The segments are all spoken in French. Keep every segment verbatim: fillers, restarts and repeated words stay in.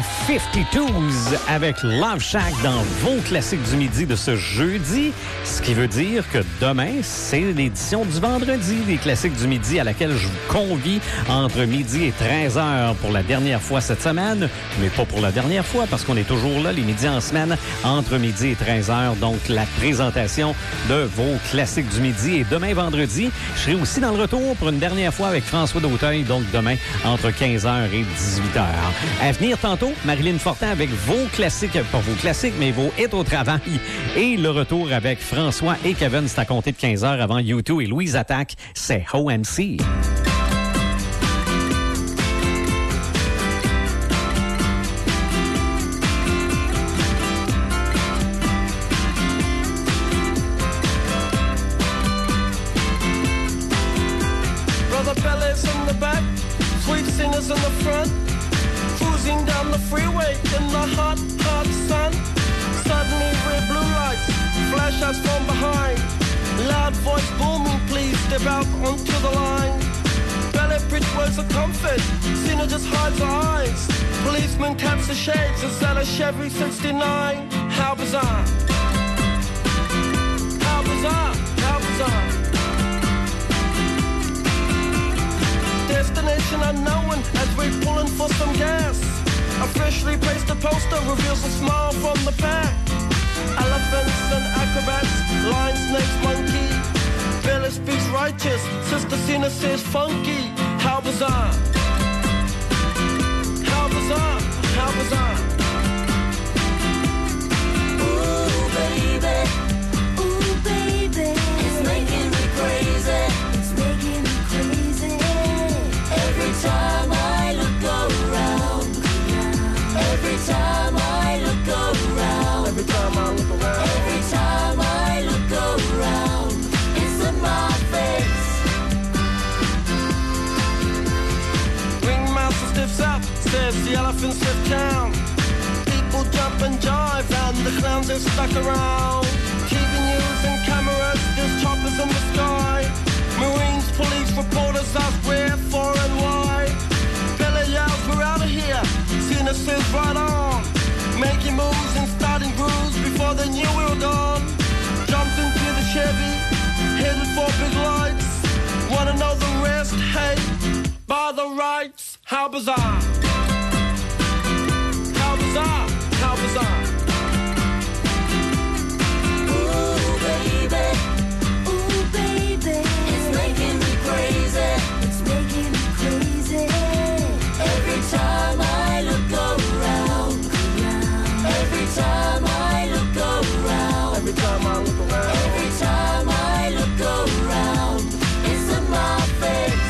cinquante-deux avec Love Shack dans vos classiques du midi de ce jeudi. Ce qui veut dire que demain, c'est l'édition du vendredi des classiques du midi à laquelle je vous convie entre midi et treize heures pour la dernière fois cette semaine. Mais pas pour la dernière fois parce qu'on est toujours là les midis en semaine entre midi et treize heures. Donc, la présentation de vos classiques du midi. Et demain, vendredi, je serai aussi dans le retour pour une dernière fois avec François D'Auteuil. Donc, demain, entre quinze heures et dix-huit heures. À venir tantôt, Marilyn Fortin avec vos classiques, pas vos classiques, mais vos hits au travail. Et le retour avec François et Kevin, c'est à compter de quinze heures avant U deux et Louise Attaque, c'est O M C. Brother Bellas in the back, sweet singers in the front, cruising down the freeway in the hot, hot sun. Suddenly red blue lights flash us from behind. Loud voice booming, please step out onto the line. Ballet bridge words of comfort, Cena just hides her eyes. Policeman taps the shades, is that a Chevy sixty-nine? How bizarre, how bizarre, how bizarre. Destination unknown as we're pulling for some gas. A freshly pasted poster reveals a smile from the back. Elephants and acrobats, lion, snakes, monkey. Bella speaks righteous, Sister Cena says funky. How bizarre, how bizarre, how bizarre. Ooh, baby, ooh, baby, it's making me crazy, it's making me crazy. Every time I look around, every time I look around, Every time I look around, every time I look around, it's in my face. Ringmaster stiffs up, says the elephants lift town. People jump and jive and the clowns are stuck around. T V news and cameras, there's choppers in the sky. Marines, police, reporters ask where, for and why. Bella yells, we're out of here. Cena says right on. Making moves and starting grooves before they knew we were gone. Jumped into the Chevy, headed for big lights. Wanna know the rest? Hey, by the rights. How bizarre, how bizarre, how bizarre. Ooh, baby, ooh, baby, it's making me crazy, it's making me crazy. Every time I look around, every time I look around, Every time I look around, every time I look around, it's in my face,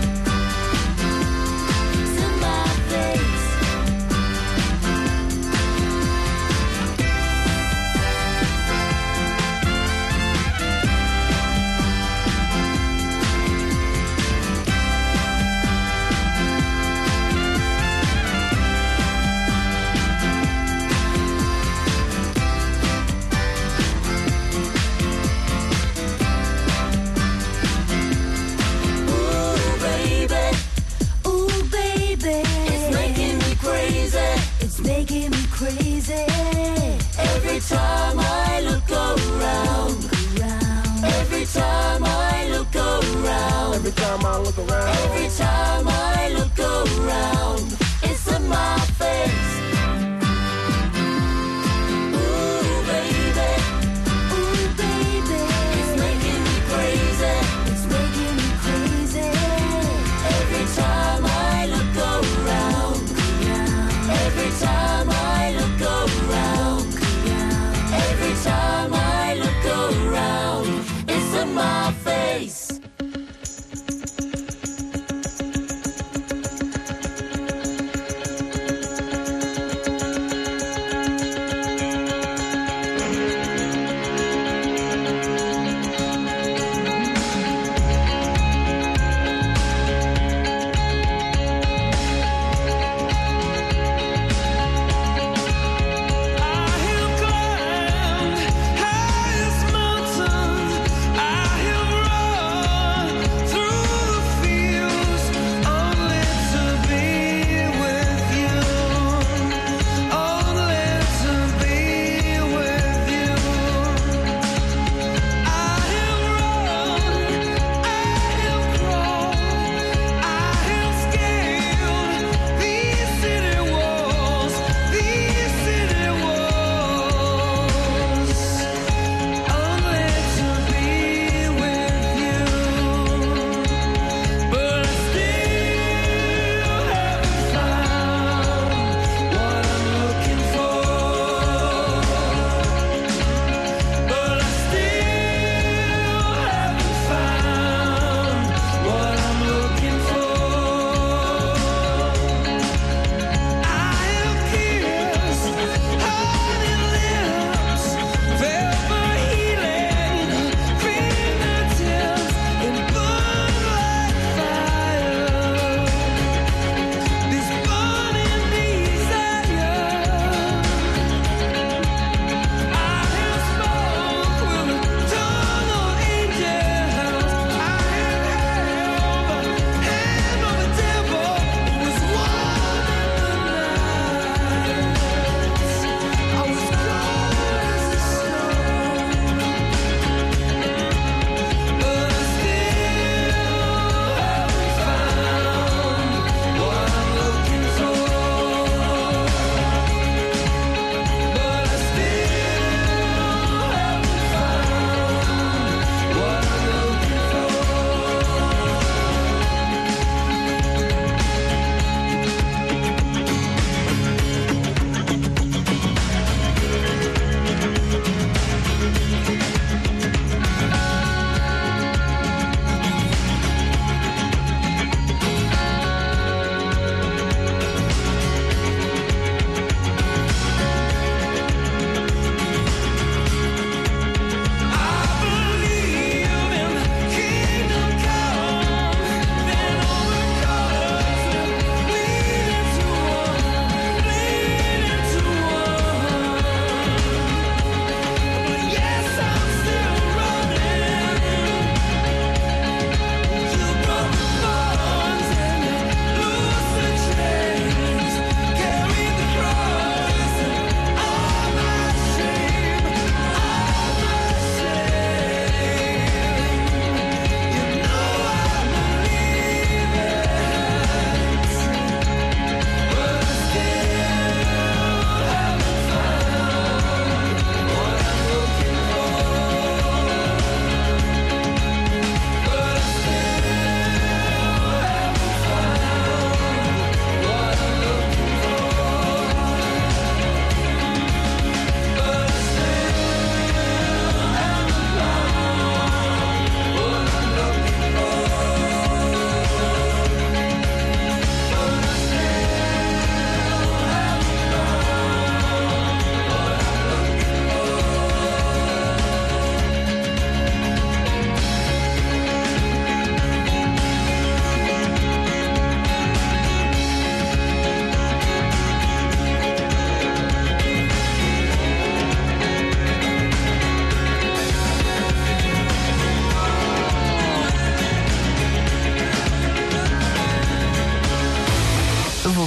it's in my face. Ooh, baby, ooh, baby, it's making me crazy, it's making me crazy. Every time I look around, every time I look around, every time I look around. every time I look around, it's in my face. Ooh, baby, ooh, baby, it's making me crazy, it's making me crazy. Every time I look around, every time I look around, every time I look around, it's in my face.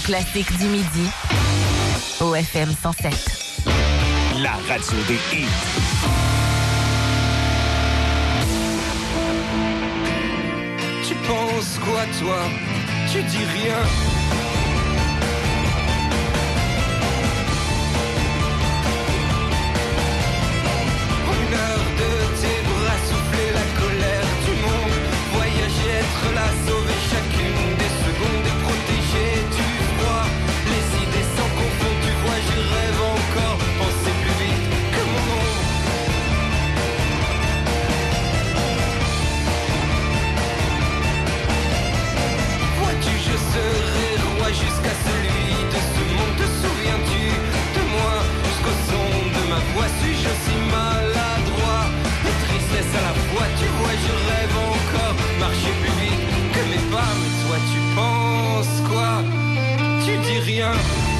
classiques du midi, au F M cent sept. La radio des hits. Tu penses quoi, toi? Tu dis rien. Une heure de tes bras, souffler la colère du monde, voyager, être là, sauver chacune des secondes et protéger du froid. Les idées sans confond, tu vois, j'y rêve encore, penser plus vite que mon ombre. Vois-tu, je serai roi jusqu'à celui de ce monde. Te souviens-tu de moi jusqu'au son de ma voix? Suis-je aussi maladroit et tristesse à la fois? Tu vois, je rêve encore, marcher plus vite que mes pas. Mais toi, tu penses quoi? Tu dis rien.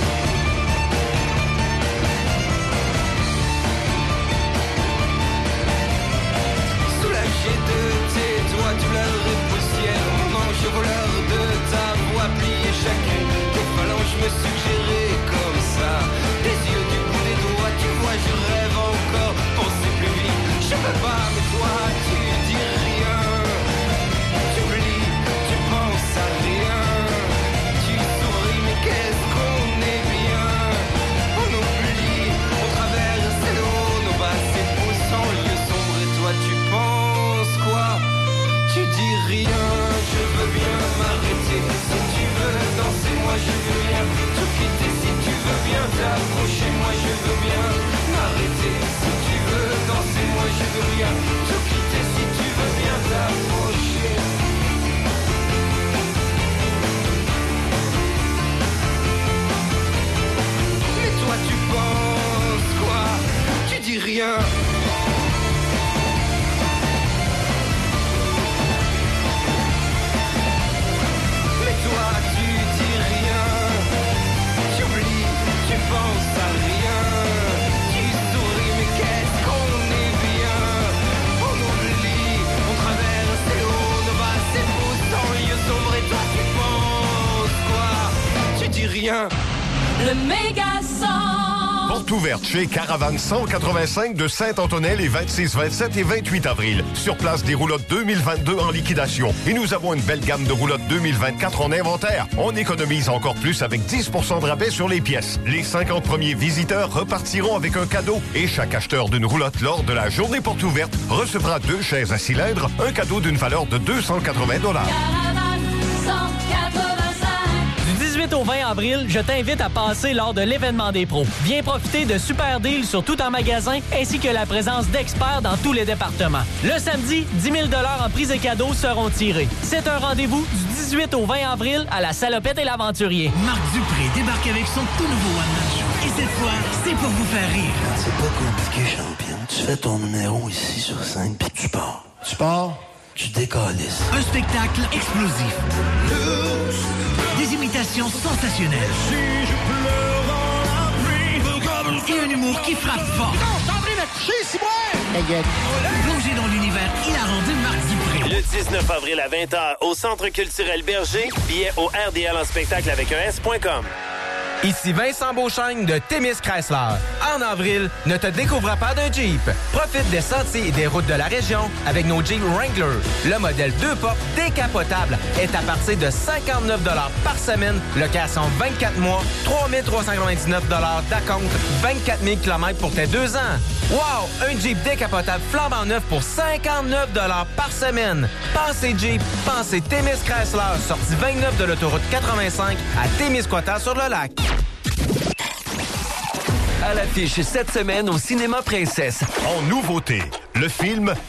Soulagé de tes doigts, douleur et poussière, mon ange voleur de ta voix, plié chacune tes phalanges me suggérer comme ça. Des yeux du bout des doigts, tu vois, je rêve encore, penser plus vite, je peux pas, mais toi, tu dis rien. Tu oublies, tu penses à rien. Tu souris, mais qu'est-ce qu'on est bien. On oublie, on traverse l'eau, nos bas s'époussent en lieu sombre. Et toi, tu penses quoi? Tu dis rien. Je veux bien m'arrêter. Si tu veux danser, moi je veux bien tout quitter. Si tu veux bien t'approcher, moi je veux bien m'arrêter. Si tu veux danser, moi je veux bien tout quitter. Si tu veux bien t'approcher. Mais toi tu penses quoi? Tu dis rien. Mais toi tu dis rien. Tu oublies, tu penses à rien. Tu souris, mais qu'est-ce qu'on est bien. On oublie, on traverse les hauts, nos bas s'époussent en lieu sombre. Et toi tu penses quoi? Tu dis rien. Le méga son. Porte ouverte chez Caravane cent quatre-vingt-cinq de Saint-Antonel les vingt-six, vingt-sept et vingt-huit avril. Sur place, des roulottes deux mille vingt-deux en liquidation. Et nous avons une belle gamme de roulottes deux mille vingt-quatre en inventaire. On économise encore plus avec dix pour cent de rabais sur les pièces. Les cinquante premiers visiteurs repartiront avec un cadeau. Et chaque acheteur d'une roulotte lors de la journée porte ouverte recevra deux chaises à cylindre, un cadeau d'une valeur de deux cent quatre-vingts dollars. Caravane cent quatre-vingt-cinq. Du dix-huit au vingt avril, je t'invite à passer lors de l'événement des pros. Viens profiter de super deals sur tout en magasin ainsi que la présence d'experts dans tous les départements. Le samedi, dix mille dollars en prix et cadeaux seront tirés. C'est un rendez-vous du dix-huit au vingt avril à la Salopette et l'Aventurier. Marc Dupré débarque avec son tout nouveau one-man show. Et cette fois, c'est pour vous faire rire. C'est pas compliqué, champion. Tu fais ton numéro ici sur scène, puis tu pars. Tu pars, tu décalisses. Un spectacle explosif. Des imitations sensationnelles. Si je pleure dans la pluie, Et un humour qui frappe fort. non, t'as envie de chier, si Plongez dans l'univers hilarant de Marc Dupré. Le dix-neuf avril à vingt heures au Centre culturel Berger. Billets au R D L en spectacle avec un S point com. Ici Vincent Beauchesne de Témis Chrysler. En avril, ne te découvre pas d'un Jeep. Profite des sentiers et des routes de la région avec nos Jeep Wrangler. Le modèle deux portes décapotable est à partir de cinquante-neuf dollars par semaine. Location vingt-quatre mois, trois mille trois cent quatre-vingt-dix-neuf dollars d'acompte, vingt-quatre mille kilomètres pour tes deux ans. Wow! Un Jeep décapotable flambant neuf pour cinquante-neuf dollars par semaine. Pensez Jeep, pensez Témis Chrysler, sortie vingt-neuf de l'autoroute quatre-vingt-cinq à Témiscouata-sur-le-Lac. À l'affiche cette semaine au Cinéma Princesse. En nouveauté, le film